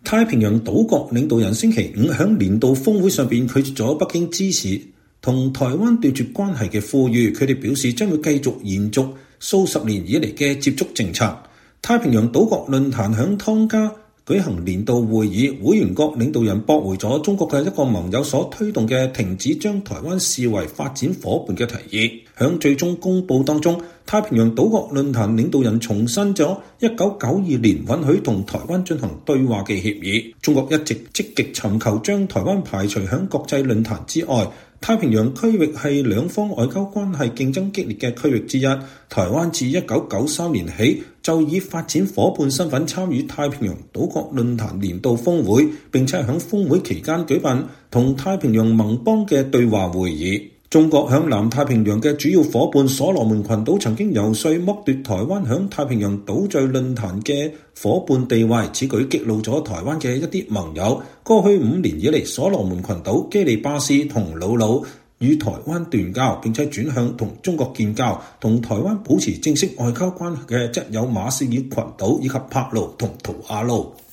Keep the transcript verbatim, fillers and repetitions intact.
太平洋島國領導人星期五喺年度峰會上邊拒絕咗北京支持同台灣斷絕關係嘅呼籲，佢哋表示將會繼續延續數十年以嚟嘅接觸政策。太平洋島國論壇喺湯加舉行年度會議，會員國領導人駁回咗中國嘅一個盟友所推動嘅停止將台灣視為發展夥伴嘅提議。喺最終公佈當中，太平洋島國論壇領導人重申咗一九九二年允許同台灣進行對話嘅協議。中國一直積極尋求將台灣排除喺國際論壇之外。太平洋區域係兩方外交關係競爭激烈嘅區域之一。台灣自一九九三年起就以發展夥伴身份參與太平洋島國論壇年度峰會，並且喺峰會期間舉辦同太平洋盟邦嘅對話會議。中國響南太平洋嘅主要夥伴所羅門群島曾經游說剝奪台灣響太平洋島嶼論壇嘅夥伴地位，此舉激怒咗台灣嘅一啲盟友。過去五年以嚟，所羅門群島、基里巴斯同瑙魯與台灣斷交，並且轉向同中國建交。同台灣保持正式外交關係嘅則有馬紹爾群島以及帕勞同圖瓦盧。